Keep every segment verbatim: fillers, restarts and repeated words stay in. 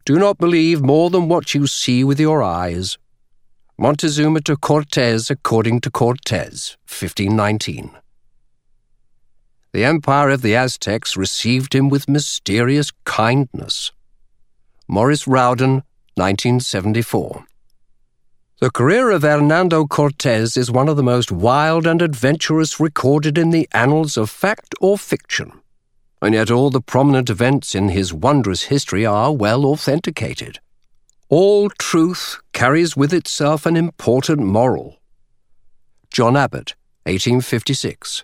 Do not believe more than what you see with your eyes. Montezuma to Cortes according to Cortes, fifteen nineteen. The empire of the Aztecs received him with mysterious kindness. Maurice Rowden, nineteen seventy-four. The career of Hernando Cortes is one of the most wild and adventurous recorded in the annals of fact or fiction, and yet all the prominent events in his wondrous history are well authenticated. All truth carries with itself an important moral. John Abbott, eighteen fifty-six.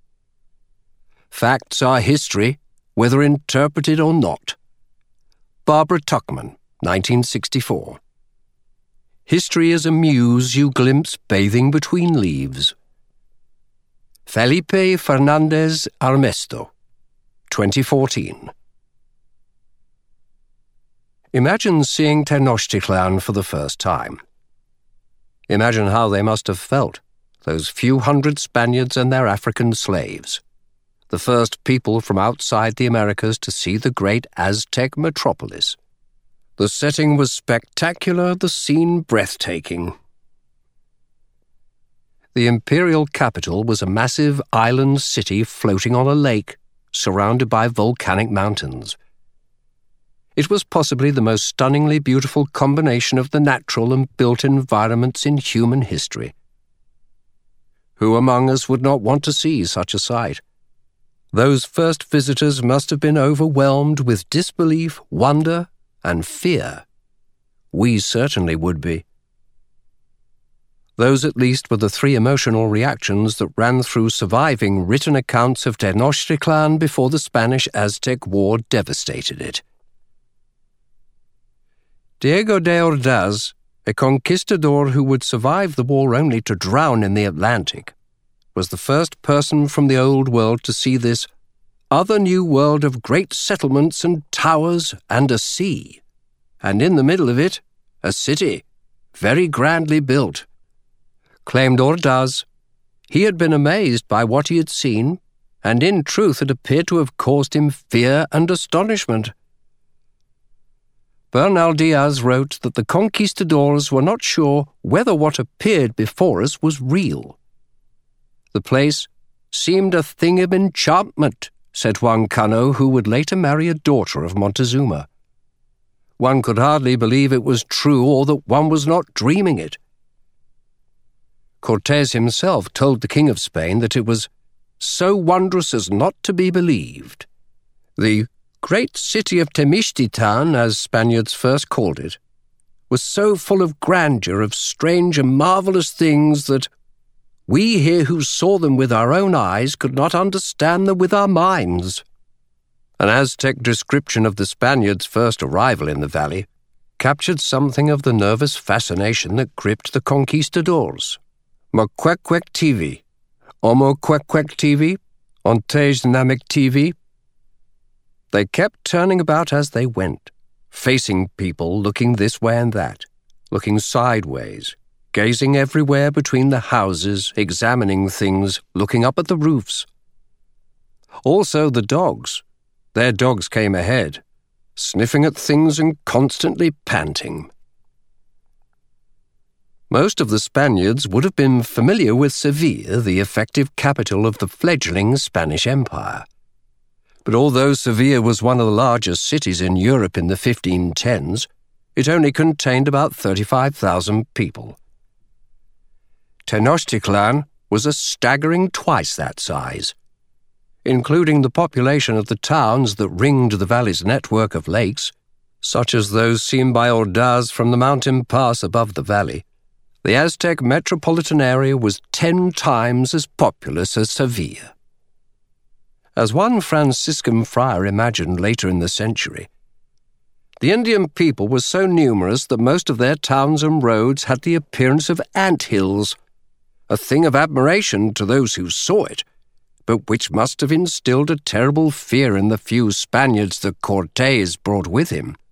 Facts are history, whether interpreted or not. Barbara Tuchman, nineteen sixty-four. History is a muse you glimpse bathing between leaves. Felipe Fernandez Armesto, twenty fourteen. Imagine seeing Tenochtitlan for the first time. Imagine how they must have felt, those few hundred Spaniards and their African slaves, the first people from outside the Americas to see the great Aztec metropolis. The setting was spectacular, the scene breathtaking. The imperial capital was a massive island city floating on a lake, surrounded by volcanic mountains. It was possibly the most stunningly beautiful combination of the natural and built environments in human history. Who among us would not want to see such a sight? Those first visitors must have been overwhelmed with disbelief, wonder, and fear. We certainly would be. Those at least were the three emotional reactions that ran through surviving written accounts of Tenochtitlan before the Spanish-Aztec War devastated it. Diego de Ordaz, a conquistador who would survive the war only to drown in the Atlantic, was the first person from the Old World to see this other new world of great settlements and towers and a sea, and in the middle of it, a city, very grandly built. Claimed Ordaz, he had been amazed by what he had seen, and in truth it appeared to have caused him fear and astonishment. Bernal Diaz wrote that the conquistadors were not sure whether what appeared before us was real. The place seemed a thing of enchantment, said Juan Cano, who would later marry a daughter of Montezuma. One could hardly believe it was true or that one was not dreaming it. Cortes himself told the King of Spain that it was so wondrous as not to be believed. The great city of Tenochtitlan, as Spaniards first called it, was so full of grandeur, of strange and marvelous things that we here who saw them with our own eyes could not understand them with our minds. An Aztec description of the Spaniards' first arrival in the valley captured something of the nervous fascination that gripped the conquistadors. Moquequec T V, Omoquequec T V, Ontejnamic T V. They kept turning about as they went, facing people, looking this way and that, looking sideways, gazing everywhere between the houses, examining things, looking up at the roofs. Also the dogs. Their dogs came ahead, sniffing at things and constantly panting. Most of the Spaniards would have been familiar with Seville, the effective capital of the fledgling Spanish Empire. But although Seville was one of the largest cities in Europe in the fifteen tens, it only contained about thirty-five thousand people. Tenochtitlan was a staggering twice that size. Including the population of the towns that ringed the valley's network of lakes, such as those seen by Ordaz from the mountain pass above the valley, the Aztec metropolitan area was ten times as populous as Seville. As one Franciscan friar imagined later in the century, the Indian people was so numerous that most of their towns and roads had the appearance of ant-hills, a thing of admiration to those who saw it, but which must have instilled a terrible fear in the few Spaniards that Cortes brought with him.